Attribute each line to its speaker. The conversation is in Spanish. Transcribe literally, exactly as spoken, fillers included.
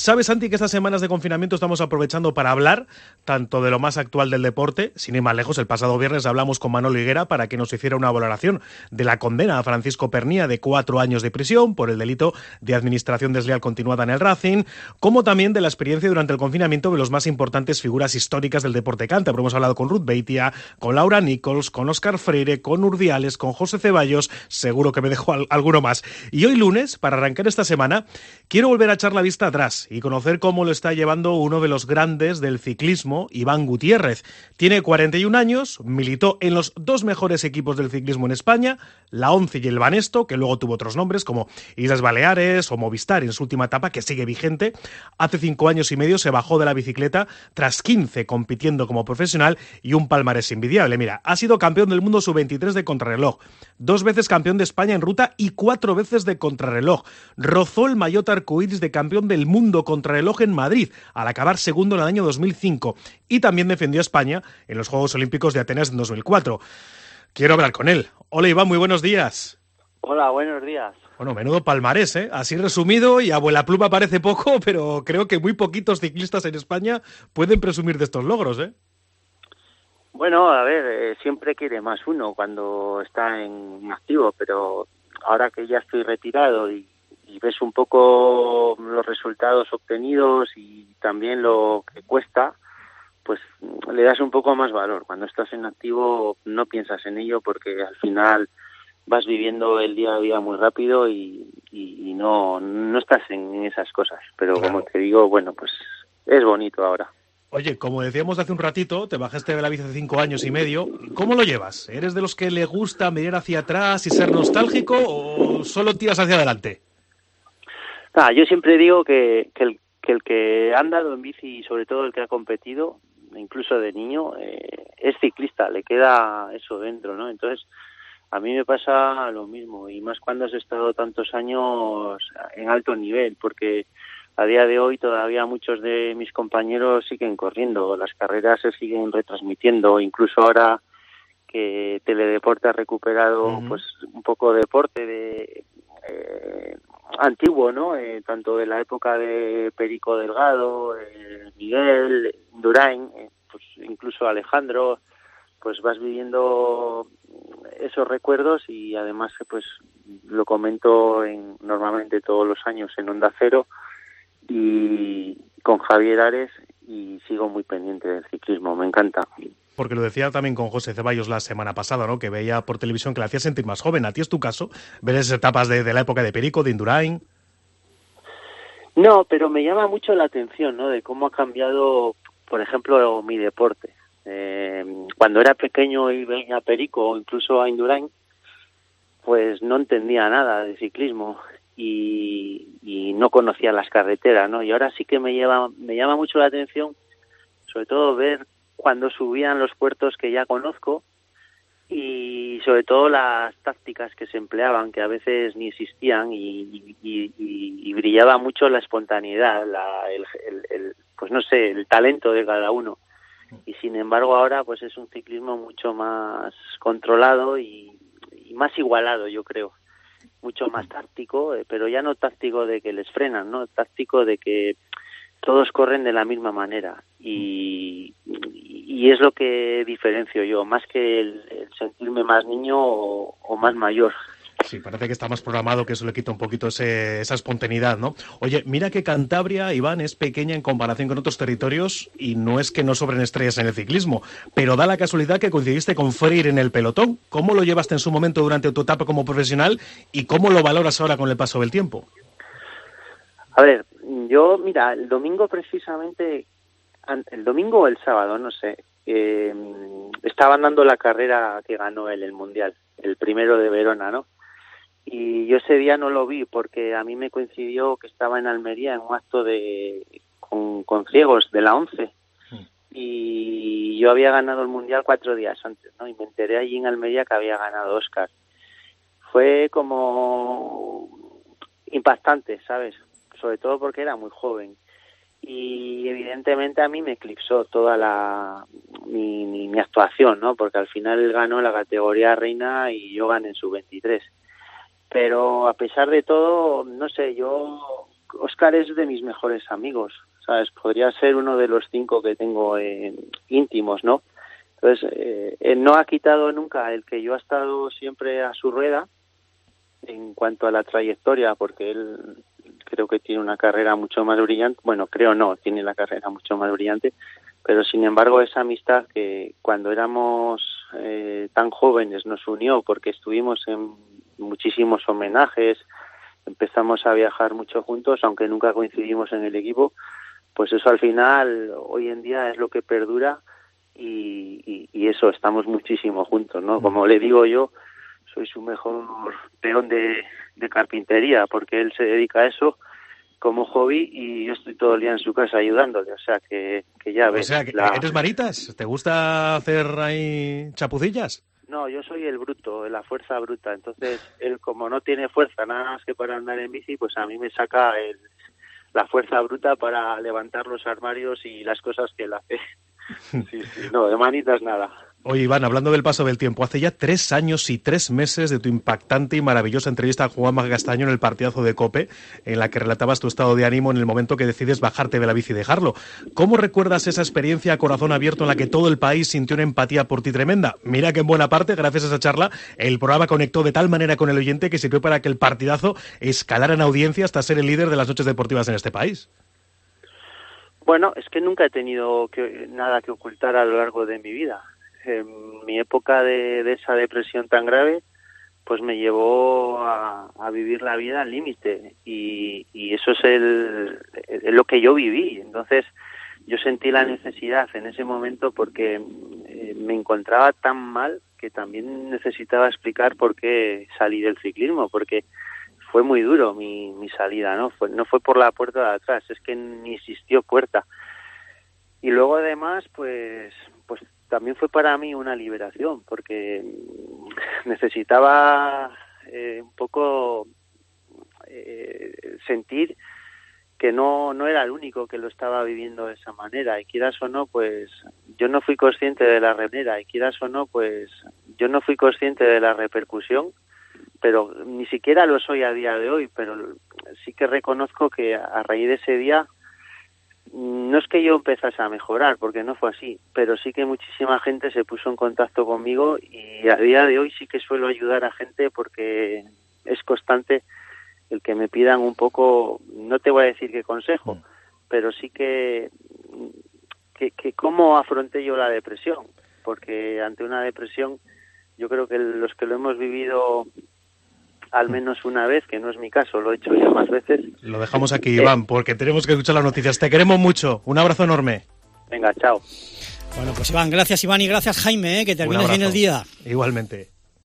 Speaker 1: sabes, Santi, que estas semanas de confinamiento estamos aprovechando para hablar tanto de lo más actual del deporte, sin ir más lejos. El pasado viernes hablamos con Manolo Higuera para que nos hiciera una valoración de la condena a Francisco Pernía de cuatro años de prisión por el delito de administración desleal continuada en el Racing, como también de la experiencia durante el confinamiento de los más importantes figuras históricas del deporte cántabro. Hemos hablado con Ruth Beitia, con Laura Nichols, con Óscar Freire, con Urdiales, con José Ceballos, seguro que me dejo al- alguno más. Y hoy lunes, para arrancar esta semana, quiero volver a echar la vista atrás y conocer cómo lo está llevando uno de los grandes del ciclismo, Iván Gutiérrez. Tiene cuarenta y un años, militó en los dos mejores equipos del ciclismo en España, la ONCE y el Banesto, que luego tuvo otros nombres como Islas Baleares o Movistar en su última etapa, que sigue vigente. Hace cinco años y medio se bajó de la bicicleta tras quince compitiendo como profesional y un palmarés envidiable. Mira, ha sido campeón del mundo sub veintitrés de contrarreloj, dos veces campeón de España en ruta y cuatro veces de contrarreloj. Rozó el maillot arcoíris de campeón del mundo contrarreloj en Madrid, al acabar segundo en el año dos mil cinco, y también defendió a España en los Juegos Olímpicos de Atenas en dos mil cuatro. Quiero hablar con él. Hola, Iván, muy buenos días.
Speaker 2: Hola, buenos días.
Speaker 1: Bueno, menudo palmarés, ¿eh? Así resumido, y a vuela pluma parece poco, pero creo que muy poquitos ciclistas en España pueden presumir de estos logros, ¿eh?
Speaker 2: Bueno, a ver, eh, siempre quiere más uno cuando está en activo, pero ahora que ya estoy retirado y, y ves un poco los resultados obtenidos y también lo que cuesta, pues le das un poco más valor. Cuando estás en activo no piensas en ello porque al final vas viviendo el día a día muy rápido y, y, y no, no estás en esas cosas. Pero
Speaker 1: Claro.
Speaker 2: Como te digo, bueno, pues es bonito ahora.
Speaker 1: Oye, como decíamos hace un ratito, te bajaste de la bici hace cinco años y medio. ¿Cómo lo llevas? ¿Eres de los que le gusta mirar hacia atrás y ser nostálgico o solo tiras hacia adelante?
Speaker 2: Ah, yo siempre digo que, que, el, que el que ha andado en bici y sobre todo el que ha competido, incluso de niño, eh, es ciclista, le queda eso dentro, ¿no? Entonces, a mí me pasa lo mismo, y más cuando has estado tantos años en alto nivel, porque a día de hoy todavía muchos de mis compañeros siguen corriendo, las carreras se siguen retransmitiendo, incluso ahora que Teledeporte ha recuperado uh-huh. pues un poco de deporte de eh, antiguo, ¿no? Eh, tanto de la época de Perico Delgado, eh, Miguel, Indurain, eh, pues incluso Alejandro, pues vas viviendo esos recuerdos y además pues lo comento en, normalmente todos los años en Onda Cero y con Javier Ares y sigo muy pendiente del ciclismo, me encanta.
Speaker 1: Porque lo decía también con José Ceballos la semana pasada, ¿no? Que veía por televisión que le hacía sentir más joven. ¿A ti es tu caso? ¿Ver esas etapas de, de la época de Perico, de Indurain?
Speaker 2: No, pero me llama mucho la atención, ¿no? De cómo ha cambiado, por ejemplo, mi deporte. Eh, cuando era pequeño y veía a Perico o incluso a Indurain, pues no entendía nada de ciclismo y, y no conocía las carreteras, ¿no? Y ahora sí que me lleva, me llama mucho la atención, sobre todo ver cuando subían los puertos que ya conozco y sobre todo las tácticas que se empleaban, que a veces ni existían y, y, y, y brillaba mucho la espontaneidad, la, el, el, el, pues no sé, el talento de cada uno. Y sin embargo ahora pues es un ciclismo mucho más controlado y, y más igualado, yo creo. Mucho más táctico, pero ya no táctico de que les frenan, ¿no? Táctico de que todos corren de la misma manera y, y es lo que diferencio yo, más que el, el sentirme más niño o, o más mayor.
Speaker 1: Sí, parece que está más programado, que eso le quita un poquito ese, esa espontaneidad, ¿no? Oye, mira que Cantabria, Iván, es pequeña en comparación con otros territorios y no es que no sobren estrellas en el ciclismo, pero da la casualidad que coincidiste con Freire en el pelotón. ¿Cómo lo llevaste en su momento durante tu etapa como profesional y cómo lo valoras ahora con el paso del tiempo?
Speaker 2: A ver, yo, mira, el domingo precisamente, el domingo o el sábado, no sé, eh, estaban dando la carrera que ganó él, el Mundial, el primero de Verona, ¿no? Y yo ese día no lo vi porque a mí me coincidió que estaba en Almería en un acto de con, con ciegos de la ONCE y yo había ganado el Mundial cuatro días antes, ¿no? Y me enteré allí en Almería que había ganado Óscar. Fue como impactante, ¿sabes? Sobre todo porque era muy joven y evidentemente a mí me eclipsó toda la mi, mi, mi actuación, ¿no? Porque al final él ganó la categoría reina y yo gané en sub veintitrés. Pero a pesar de todo, no sé, yo Óscar es de mis mejores amigos, ¿sabes? Podría ser uno de los cinco que tengo eh, íntimos, ¿no? Entonces, eh, él no ha quitado nunca el que yo he estado siempre a su rueda en cuanto a la trayectoria, porque él creo que tiene una carrera mucho más brillante, bueno, creo no, tiene la carrera mucho más brillante, pero sin embargo esa amistad que cuando éramos eh, tan jóvenes nos unió, porque estuvimos en muchísimos homenajes, empezamos a viajar mucho juntos, aunque nunca coincidimos en el equipo, pues eso al final hoy en día es lo que perdura y, y, y eso, estamos muchísimo juntos, ¿no? Como le digo yo, soy su mejor peón de, de carpintería, porque él se dedica a eso como hobby y yo estoy todo el día en su casa ayudándole, o sea que, que ya ves.
Speaker 1: O sea, que
Speaker 2: la...
Speaker 1: ¿eres Maritas? ¿Te gusta hacer ahí chapucillas?
Speaker 2: No, yo soy el bruto, la fuerza bruta, entonces él como no tiene fuerza nada más que para andar en bici, pues a mí me saca el, la fuerza bruta para levantar los armarios y las cosas que él hace. Sí, sí, no, de manitas nada.
Speaker 1: Oye, Iván, hablando del paso del tiempo, hace ya tres años y tres meses de tu impactante y maravillosa entrevista a Juanma Castaño en el partidazo de COPE, en la que relatabas tu estado de ánimo en el momento que decides bajarte de la bici y dejarlo. ¿Cómo recuerdas esa experiencia a corazón abierto en la que todo el país sintió una empatía por ti tremenda? Mira que en buena parte, gracias a esa charla, el programa conectó de tal manera con el oyente que sirvió para que el partidazo escalara en audiencia hasta ser el líder de las noches deportivas en este país.
Speaker 2: Bueno, es que nunca he tenido que, nada que ocultar a lo largo de mi vida. En mi época de, de esa depresión tan grave, pues me llevó a, a vivir la vida al límite y, y eso es el, el, lo que yo viví. Entonces yo sentí la necesidad en ese momento porque eh, me encontraba tan mal que también necesitaba explicar por qué salí del ciclismo, porque fue muy duro mi, mi salida, ¿no? Fue, no fue por la puerta de atrás, es que ni existió puerta. Y luego además, pues, pues también fue para mí una liberación, porque necesitaba eh, un poco eh, sentir que no, no era el único que lo estaba viviendo de esa manera, y quieras o no, pues yo no fui consciente de la remera, y quieras o no, pues yo no fui consciente de la repercusión, pero ni siquiera lo soy a día de hoy, pero sí que reconozco que a raíz de ese día no es que yo empezase a mejorar, porque no fue así, pero sí que muchísima gente se puso en contacto conmigo y a día de hoy sí que suelo ayudar a gente porque es constante el que me pidan un poco, no te voy a decir qué consejo, pero sí que, que, que cómo afronté yo la depresión, porque ante una depresión yo creo que los que lo hemos vivido al menos una vez, que no es mi caso, lo he hecho ya más veces.
Speaker 1: Lo dejamos aquí, Iván, porque tenemos que escuchar las noticias. Te queremos mucho. Un abrazo enorme.
Speaker 2: Venga, chao.
Speaker 3: Bueno, pues Iván, gracias Iván y gracias Jaime, ¿eh? Que termines bien el día.
Speaker 1: Igualmente.